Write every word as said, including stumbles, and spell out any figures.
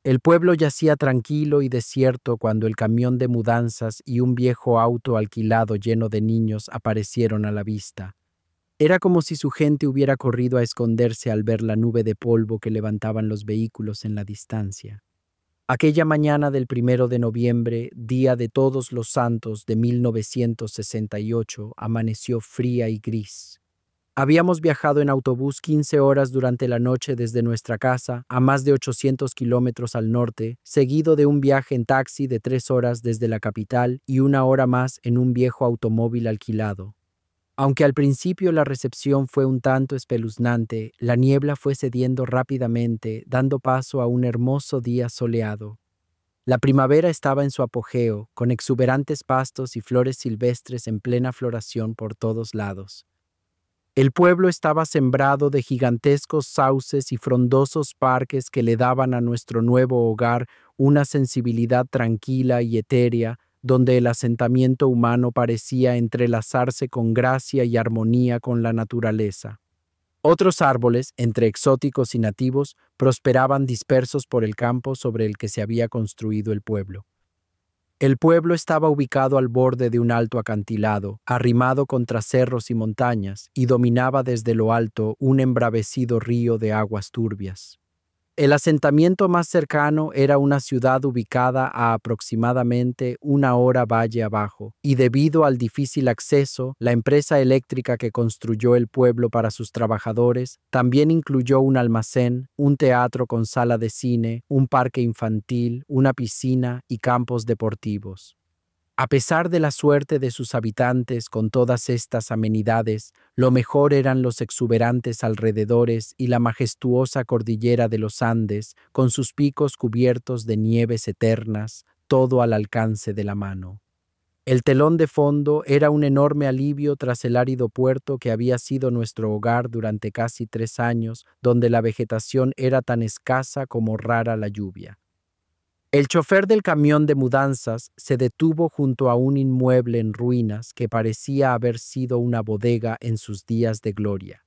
El pueblo yacía tranquilo y desierto cuando el camión de mudanzas y un viejo auto alquilado lleno de niños aparecieron a la vista. Era como si su gente hubiera corrido a esconderse al ver la nube de polvo que levantaban los vehículos en la distancia. Aquella mañana del primero de noviembre, día de Todos los Santos de mil novecientos sesenta y ocho, amaneció fría y gris. Habíamos viajado en autobús quince horas durante la noche desde nuestra casa a más de ochocientos kilómetros al norte, seguido de un viaje en taxi de tres horas desde la capital y una hora más en un viejo automóvil alquilado. Aunque al principio la recepción fue un tanto espeluznante, la niebla fue cediendo rápidamente, dando paso a un hermoso día soleado. La primavera estaba en su apogeo, con exuberantes pastos y flores silvestres en plena floración por todos lados. El pueblo estaba sembrado de gigantescos sauces y frondosos parques que le daban a nuestro nuevo hogar una sensibilidad tranquila y etérea, donde el asentamiento humano parecía entrelazarse con gracia y armonía con la naturaleza. Otros árboles, entre exóticos y nativos, prosperaban dispersos por el campo sobre el que se había construido el pueblo. El pueblo estaba ubicado al borde de un alto acantilado, arrimado contra cerros y montañas, y dominaba desde lo alto un embravecido río de aguas turbias. El asentamiento más cercano era una ciudad ubicada a aproximadamente una hora valle abajo, y debido al difícil acceso, la empresa eléctrica que construyó el pueblo para sus trabajadores también incluyó un almacén, un teatro con sala de cine, un parque infantil, una piscina y campos deportivos. A pesar de la suerte de sus habitantes con todas estas amenidades, lo mejor eran los exuberantes alrededores y la majestuosa cordillera de los Andes, con sus picos cubiertos de nieves eternas, todo al alcance de la mano. El telón de fondo era un enorme alivio tras el árido puerto que había sido nuestro hogar durante casi tres años, donde la vegetación era tan escasa como rara la lluvia. El chofer del camión de mudanzas se detuvo junto a un inmueble en ruinas que parecía haber sido una bodega en sus días de gloria.